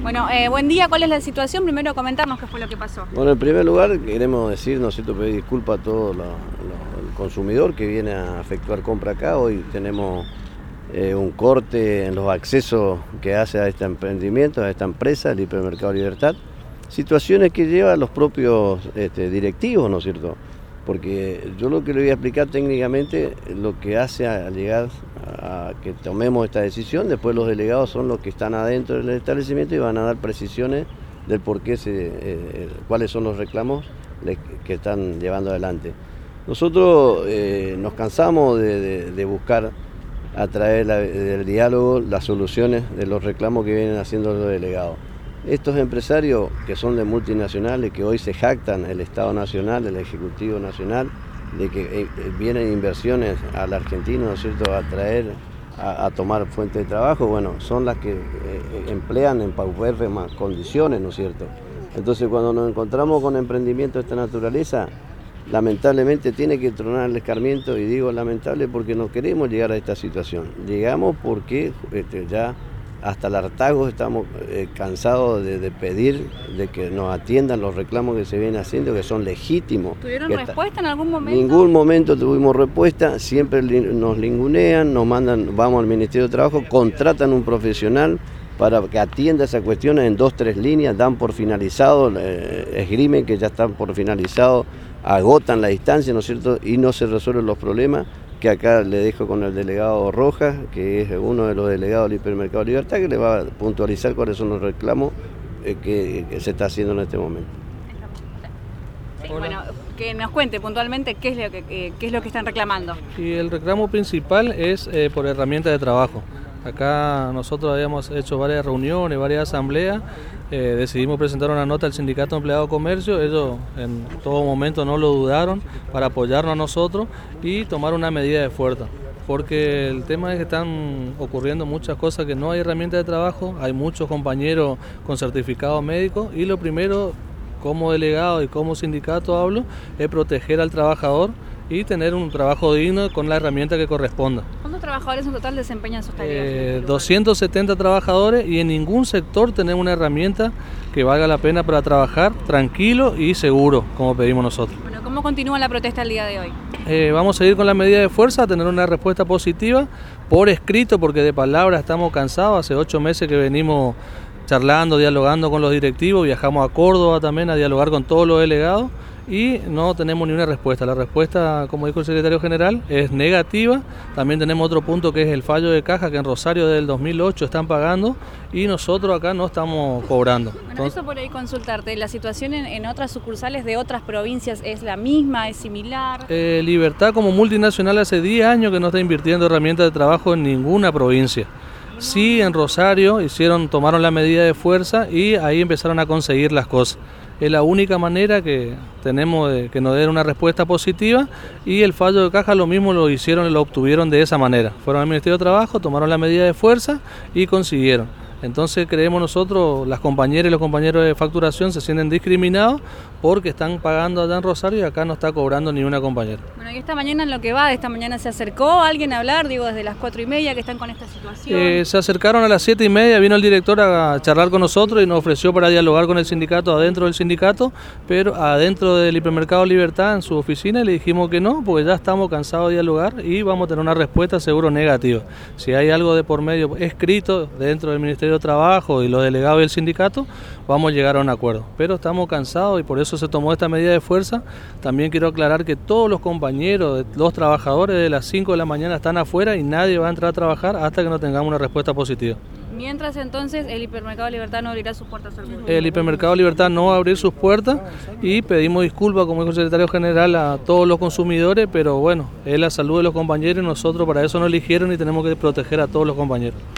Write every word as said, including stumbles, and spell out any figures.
Bueno, eh, buen día, ¿cuál es la situación? Primero comentarnos qué fue lo que pasó. Bueno, en primer lugar queremos decir, ¿no es cierto?, pedir disculpas a todo lo, lo, el consumidor que viene a efectuar compra acá. Hoy tenemos eh, un corte en los accesos que hace a este emprendimiento, a esta empresa, el Hipermercado Libertad. Situaciones que llevan los propios este, directivos, ¿no es cierto? Porque yo lo que le voy a explicar técnicamente, lo que hace a llegar a que tomemos esta decisión, después los delegados son los que están adentro del establecimiento y van a dar precisiones del por qué, se, eh, cuáles son los reclamos que están llevando adelante. Nosotros eh, nos cansamos de, de, de buscar a través la, del diálogo las soluciones de los reclamos que vienen haciendo los delegados. Estos empresarios que son de multinacionales, que hoy se jactan el Estado Nacional, el Ejecutivo Nacional, de que vienen inversiones al argentino, ¿no es cierto?, a traer, a, a tomar fuente de trabajo, bueno, son las que eh, emplean en paupérrimas condiciones, ¿no es cierto? Entonces, cuando nos encontramos con emprendimientos de esta naturaleza, lamentablemente tiene que tronar el escarmiento, y digo lamentable porque no queremos llegar a esta situación. Llegamos porque este, ya hasta el hartazgo estamos eh, cansados de, de pedir de que nos atiendan los reclamos que se vienen haciendo, que son legítimos. ¿Tuvieron respuesta está... en algún momento? En ningún momento tuvimos respuesta, siempre nos lingunean, nos mandan, vamos al Ministerio de Trabajo, contratan un profesional para que atienda esas cuestiones en dos, tres líneas, dan por finalizado, eh, esgrimen que ya están por finalizado, agotan la distancia, ¿no es cierto?, y no se resuelven los problemas, que acá le dejo con el delegado Rojas, que es uno de los delegados del Hipermercado Libertad, que le va a puntualizar cuáles son los reclamos eh, que, que se está haciendo en este momento. Sí, bueno, que nos cuente puntualmente qué es lo que, qué, qué es lo que están reclamando. Y el reclamo principal es eh, por herramientas de trabajo. Acá nosotros habíamos hecho varias reuniones, varias asambleas, eh, decidimos presentar una nota al Sindicato de Empleados de Comercio, ellos en todo momento no lo dudaron para apoyarnos a nosotros y tomar una medida de fuerza. Porque el tema es que están ocurriendo muchas cosas, que no hay herramientas de trabajo, hay muchos compañeros con certificados médicos y lo primero, como delegado y como sindicato hablo, es proteger al trabajador y tener un trabajo digno con la herramienta que corresponda. ¿Cuántos trabajadores en total desempeñan sus tareas? Eh, doscientos setenta trabajadores y en ningún sector tenemos una herramienta que valga la pena para trabajar tranquilo y seguro, como pedimos nosotros. Bueno, ¿cómo continúa la protesta el día de hoy? Eh, vamos a ir con la medida de fuerza, a tener una respuesta positiva por escrito, porque de palabra estamos cansados. Hace ocho meses que venimos charlando, dialogando con los directivos, viajamos a Córdoba también a dialogar con todos los delegados y no tenemos ni una respuesta. La respuesta, como dijo el secretario general, es negativa. También tenemos otro punto que es el fallo de caja, que en Rosario desde el dos mil ocho están pagando y nosotros acá no estamos cobrando. Bueno, Entonces, eso por ahí consultarte, ¿la situación en, en otras sucursales de otras provincias es la misma, es similar? Eh, Libertad como multinacional hace diez años que no está invirtiendo herramientas de trabajo en ninguna provincia. Sí, en Rosario hicieron, tomaron la medida de fuerza y ahí empezaron a conseguir las cosas. Es la única manera que tenemos de que nos den una respuesta positiva y el fallo de caja lo mismo lo hicieron y lo obtuvieron de esa manera. Fueron al Ministerio de Trabajo, tomaron la medida de fuerza y consiguieron. Entonces creemos nosotros, las compañeras y los compañeros de facturación se sienten discriminados porque están pagando allá en Rosario y acá no está cobrando ni una compañera. Bueno, y esta mañana en lo que va, de esta mañana se acercó alguien a hablar, digo, desde las cuatro y media que están con esta situación. Eh, se acercaron a las siete y media, vino el director a charlar con nosotros y nos ofreció para dialogar con el sindicato adentro del sindicato, pero adentro del Hipermercado Libertad en su oficina, y le dijimos que no, porque ya estamos cansados de dialogar y vamos a tener una respuesta seguro negativa. Si hay algo de por medio escrito dentro del Ministerio de Trabajo y los delegados del sindicato, vamos a llegar a un acuerdo. Pero estamos cansados y por eso se tomó esta medida de fuerza. También quiero aclarar que todos los compañeros, los trabajadores de las cinco de la mañana están afuera y nadie va a entrar a trabajar hasta que no tengamos una respuesta positiva. Mientras entonces el Hipermercado Libertad no abrirá sus puertas al público. El Hipermercado Libertad no va a abrir sus puertas y pedimos disculpas, como dijo el secretario general, a todos los consumidores, pero bueno, es la salud de los compañeros y nosotros para eso nos eligieron y tenemos que proteger a todos los compañeros.